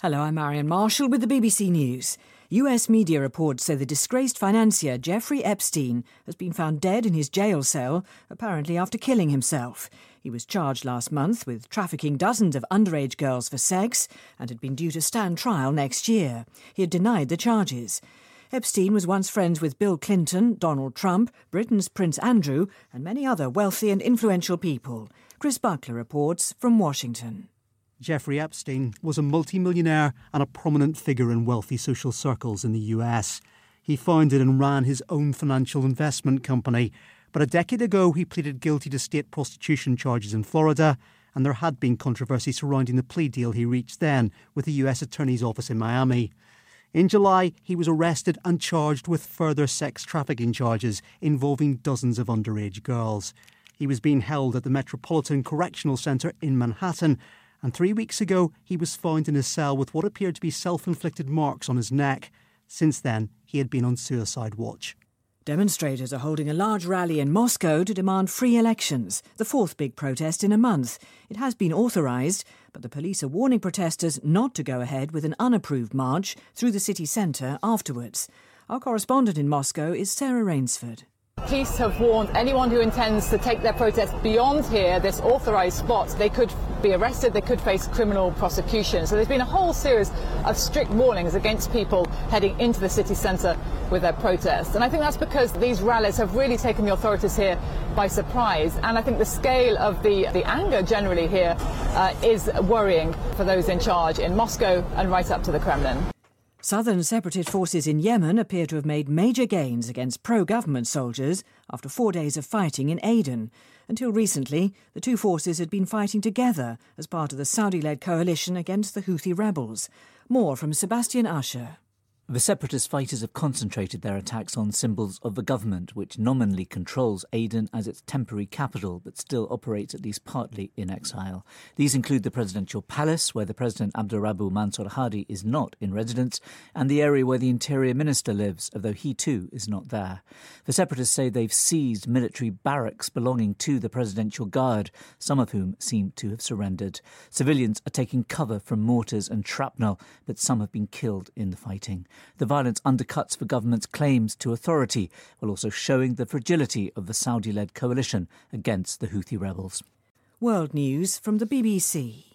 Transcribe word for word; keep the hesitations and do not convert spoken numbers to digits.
Hello, I'm Marion Marshall with the B B C News. U S media reports say the disgraced financier Jeffrey Epstein has been found dead in his jail cell, apparently after killing himself. He was charged last month with trafficking dozens of underage girls for sex and had been due to stand trial next year. He had denied the charges. Epstein was once friends with Bill Clinton, Donald Trump, Britain's Prince Andrew, and many other wealthy and influential people. Chris Buckler reports from Washington. Jeffrey Epstein was a multimillionaire and a prominent figure in wealthy social circles in the U S. He founded and ran his own financial investment company, but a decade ago he pleaded guilty to state prostitution charges in Florida, and there had been controversy surrounding the plea deal he reached then with the U S Attorney's Office in Miami. In July, he was arrested and charged with further sex trafficking charges involving dozens of underage girls. He was being held at the Metropolitan Correctional Centre in Manhattan, and three weeks ago he was found in his cell with what appeared to be self-inflicted marks on his neck. Since then, he had been on suicide watch. Demonstrators are holding a large rally in Moscow to demand free elections, the fourth big protest in a month. It has been authorised, but the police are warning protesters not to go ahead with an unapproved march through the city centre afterwards. Our correspondent in Moscow is Sarah Rainsford. Police have warned anyone who intends to take their protest beyond here, this authorised spot, they could be arrested, they could face criminal prosecution. So there's been a whole series of strict warnings against people heading into the city centre with their protest. And I think that's because these rallies have really taken the authorities here by surprise. And I think the scale of the, the anger generally here uh, is worrying for those in charge in Moscow and right up to the Kremlin. Southern separatist forces in Yemen appear to have made major gains against pro-government soldiers after four days of fighting in Aden. Until recently, the two forces had been fighting together as part of the Saudi-led coalition against the Houthi rebels. More from Sebastian Usher. The separatist fighters have concentrated their attacks on symbols of the government, which nominally controls Aden as its temporary capital, but still operates at least partly in exile. These include the presidential palace, where the President Abdurabu Mansur Hadi is not in residence, and the area where the interior minister lives, although he too is not there. The separatists say they've seized military barracks belonging to the presidential guard, some of whom seem to have surrendered. Civilians are taking cover from mortars and shrapnel, but some have been killed in the fighting. The violence undercuts the government's claims to authority, while also showing the fragility of the Saudi-led coalition against the Houthi rebels. World News from the B B C.